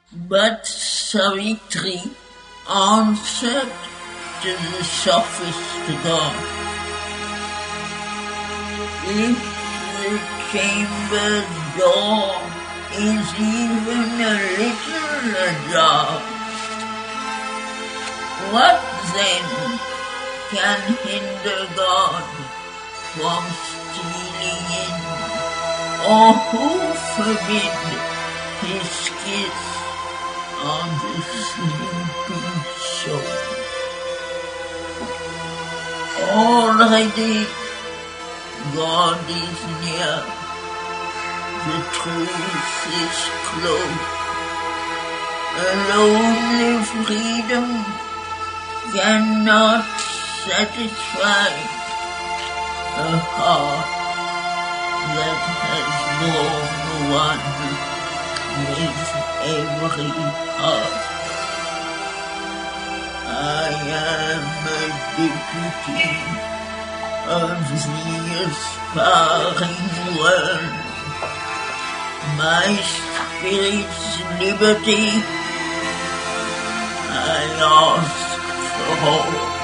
But Savitri answered to the sophist god, "If the chamber's door is even a little ajar, what then can hinder God from stealing in, or who forbid his kiss on the sleeping soul? Already God is near, the truth is close, a lonely freedom cannot satisfy a heart that has borne one with every heart. I am a deputy of the aspiring world. My spirit's liberty I ask for all.